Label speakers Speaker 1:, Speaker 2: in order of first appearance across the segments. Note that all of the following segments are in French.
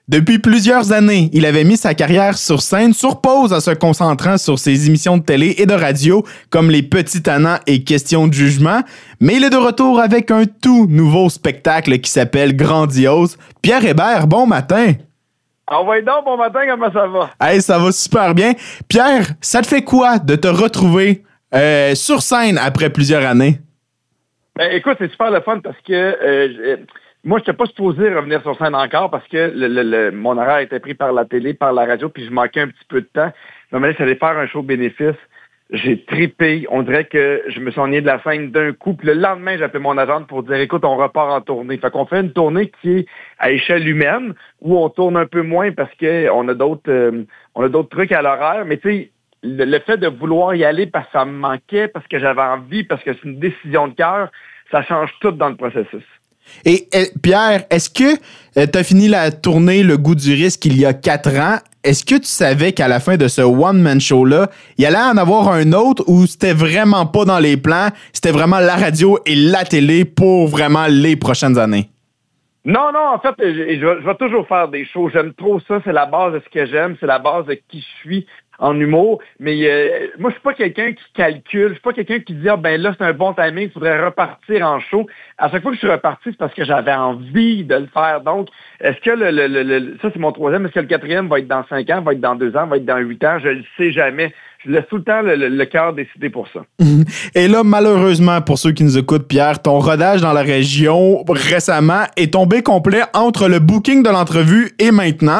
Speaker 1: Depuis plusieurs années, il avait mis sa carrière sur scène sur pause en se concentrant sur ses émissions de télé et de radio comme Les Petits Tannants et Questions de jugement, mais il est de retour avec un tout nouveau spectacle qui s'appelle Grandiose. Pierre Hébert, bon matin!
Speaker 2: Envoyez donc, bon matin, comment ça va?
Speaker 1: Hey, ça va super bien. Pierre, ça te fait quoi de te retrouver sur scène après plusieurs années?
Speaker 2: Ben, écoute, c'est super le fun parce que moi, je n'étais pas supposé revenir sur scène encore parce que mon horaire était pris par la télé, par la radio, puis je manquais un petit peu de temps. Je me allé faire un show bénéfice. J'ai trippé. On dirait que je me suis ennuyé de la scène d'un coup. Puis le lendemain, j'ai appelé mon agente pour dire, écoute, on repart en tournée. Fait qu'on fait une tournée qui est à échelle humaine, où on tourne un peu moins parce qu'on a d'autres trucs à l'horaire. Mais tu sais, le fait de vouloir y aller parce que ça me manquait, parce que j'avais envie, parce que c'est une décision de cœur, ça change tout dans le processus.
Speaker 1: Et Pierre, est-ce que tu as fini la tournée Le Goût du risque il y a 4 ans? Est-ce que tu savais qu'à la fin de ce one-man show-là, il allait en avoir un autre ou c'était vraiment pas dans les plans? C'était vraiment la radio et la télé pour vraiment les prochaines années?
Speaker 2: Non, en fait, je vais toujours faire des shows. J'aime trop ça. C'est la base de ce que j'aime. C'est la base de qui je suis en humour. Mais moi, je suis pas quelqu'un qui calcule. Je suis pas quelqu'un qui dit, ah ben là, c'est un bon timing, il faudrait repartir en show. À chaque fois que je suis reparti, c'est parce que j'avais envie de le faire. Donc, est-ce que ça, c'est mon troisième. Est-ce que le quatrième va être dans 5 ans, va être dans 2 ans, va être dans 8 ans? Je le sais jamais. Je laisse tout le temps le cœur décider pour ça.
Speaker 1: Et là, malheureusement, pour ceux qui nous écoutent, Pierre, ton rodage dans la région récemment est tombé complet entre le booking de l'entrevue et maintenant.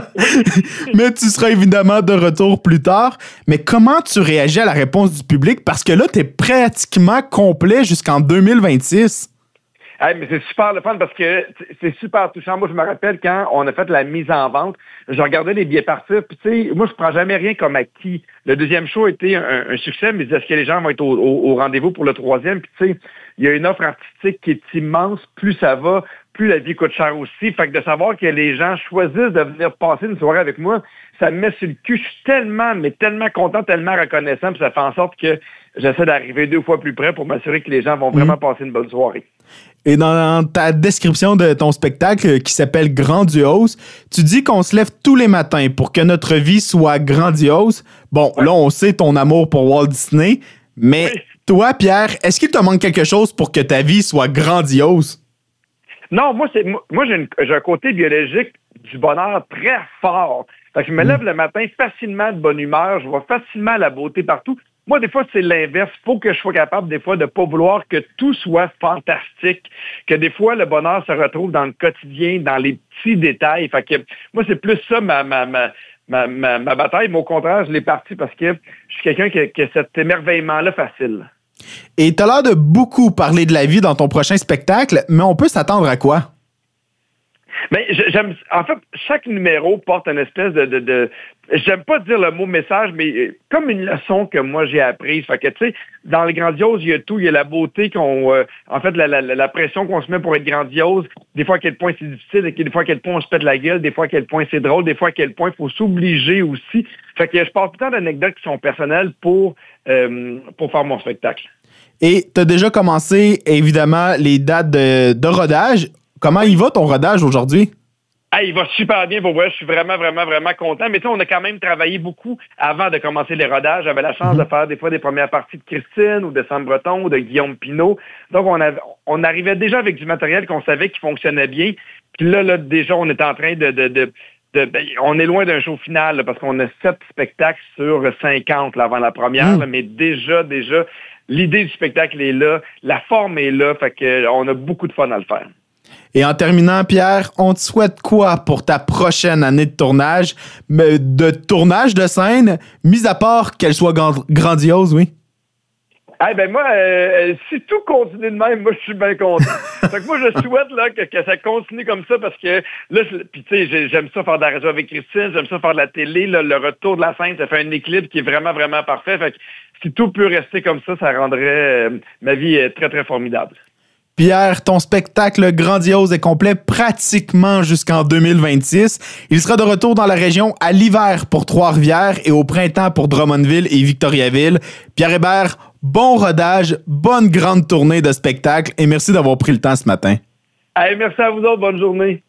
Speaker 1: Mais tu seras évidemment de retour plus tard. Mais comment tu réagis à la réponse du public? Parce que là, tu es pratiquement complet jusqu'en 2026.
Speaker 2: Hey, mais c'est super le fun parce que c'est super touchant. Moi, je me rappelle quand on a fait la mise en vente, je regardais les billets partir, puis tu sais, moi, je prends jamais rien comme acquis. Le deuxième show a été un succès, mais est-ce que les gens vont être au rendez-vous pour le troisième? Puis tu sais, il y a une offre artistique qui est immense. Plus ça va, plus la vie coûte cher aussi. Fait que de savoir que les gens choisissent de venir passer une soirée avec moi, ça me met sur le cul. Je suis tellement content, tellement reconnaissant, puis ça fait en sorte que j'essaie d'arriver 2 fois plus près pour m'assurer que les gens vont vraiment passer une bonne soirée.
Speaker 1: Et dans ta description de ton spectacle qui s'appelle Grandiose, tu dis qu'on se lève tous les matins pour que notre vie soit grandiose. Bon, Là, on sait ton amour pour Walt Disney, mais toi, Pierre, est-ce qu'il te manque quelque chose pour que ta vie soit grandiose?
Speaker 2: Non, moi j'ai un côté biologique du bonheur très fort. Fait que je me lève le matin facilement de bonne humeur, je vois facilement la beauté partout. Moi, des fois, c'est l'inverse. Il faut que je sois capable, des fois, de ne pas vouloir que tout soit fantastique, que des fois, le bonheur se retrouve dans le quotidien, dans les petits détails. Fait que moi, c'est plus ça ma bataille, mais au contraire, je l'ai partie parce que je suis quelqu'un qui a cet émerveillement-là facile.
Speaker 1: Et tu as l'air de beaucoup parler de la vie dans ton prochain spectacle, mais on peut s'attendre à quoi?
Speaker 2: Mais en fait, chaque numéro porte une espèce de j'aime pas dire le mot message, mais comme une leçon que moi j'ai apprise. Fait que, tu sais, dans le grandiose, il y a tout. Il y a la beauté en fait, la pression qu'on se met pour être grandiose. Des fois, à quel point c'est difficile, des fois, à quel point on se pète la gueule, des fois, à quel point c'est drôle, des fois, à quel point il faut s'obliger aussi. Fait que je parle tout le temps d'anecdotes qui sont personnelles pour faire mon spectacle.
Speaker 1: Et tu as déjà commencé, évidemment, les dates de rodage. Comment il va ton rodage aujourd'hui?
Speaker 2: Il va super bien pour moi. Je suis vraiment, vraiment, vraiment content. Mais tu sais, on a quand même travaillé beaucoup avant de commencer les rodages. J'avais la chance de faire des fois des premières parties de Christine ou de Sam Breton ou de Guillaume Pinault. Donc, on arrivait déjà avec du matériel qu'on savait qui fonctionnait bien. Puis là, déjà, on est en train on est loin d'un show final là, parce qu'on a 7 spectacles sur 50 là, avant la première. Là, mais déjà, l'idée du spectacle est là. La forme est là. Fait que on a beaucoup de fun à le faire.
Speaker 1: Et en terminant, Pierre, on te souhaite quoi pour ta prochaine année de tournage? De scène, mis à part qu'elle soit grandiose, oui?
Speaker 2: Moi, si tout continue de même, moi, je suis bien content. Fait que moi, je souhaite là, que ça continue comme ça parce que là, puis tu sais, j'aime ça faire de la radio avec Christine, j'aime ça faire de la télé, là, le retour de la scène, ça fait un équilibre qui est vraiment, vraiment parfait. Fait que si tout peut rester comme ça rendrait ma vie très, très formidable.
Speaker 1: Pierre, ton spectacle grandiose est complet pratiquement jusqu'en 2026. Il sera de retour dans la région à l'hiver pour Trois-Rivières et au printemps pour Drummondville et Victoriaville. Pierre Hébert, bon rodage, bonne grande tournée de spectacle et merci d'avoir pris le temps ce matin.
Speaker 2: Merci à vous autres, bonne journée.